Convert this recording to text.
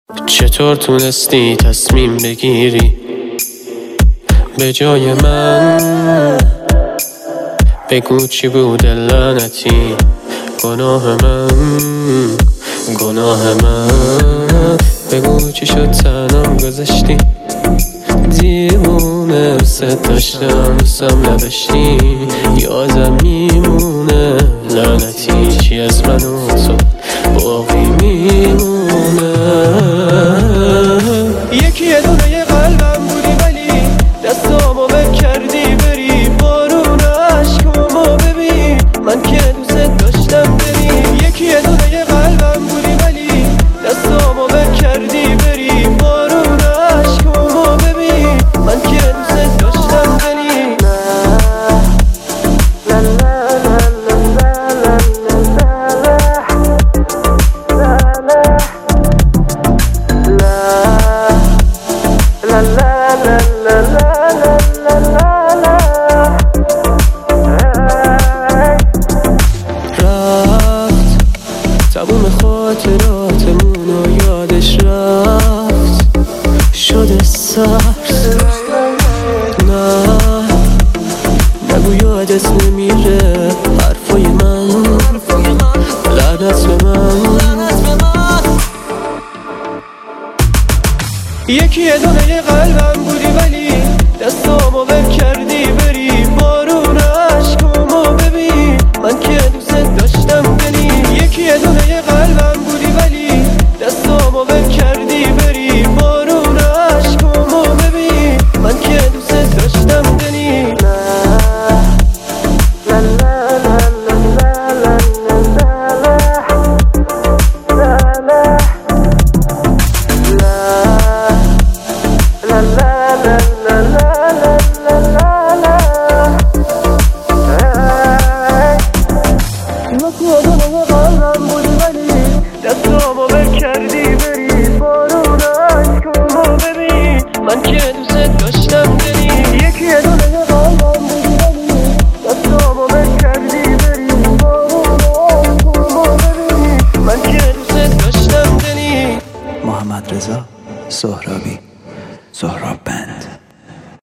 چطور تونستی تصمیم بگیری به جای من؟ بگو چی بود لعنتی گناه من بگو چی شد تنم گذاشتی دیوونه ست داشتم دوستم نداشتی یادم میمونه لعنتی چی از من و تو باقی میمونه یکی دونه قلبم بودی ولی دستامو بک کردی بری بارون عشقامو ببین من که دوست داشتم بری یکی دونه قلبم بودی ولی دستامو بک کردی بری بارون عشقامو ببین من که دوست داشتم بری تموم خاطراتمونو یادش رفت شده سرد نه نگو یادت نمیره حرفای من لعنت به من یکی دونه قلبم بودی ولی دستامو بک کردی بری بارون عشقامو ببین من که دوست داشتم بری یکی دونه قلبم بودی ولی دستامو بک کردی بری بارون عشقامو ببین من که دوست داشتم بری قلبم بودی ولی دستامو بک کردی بری بارون عشقامو ببین من که دوست داشتم بری یکی دونه قلبم بودی ولی دستامو بک کردی بری بارون عشقامو ببین من که دوست داشتم بری. محمد رضا سهرابی.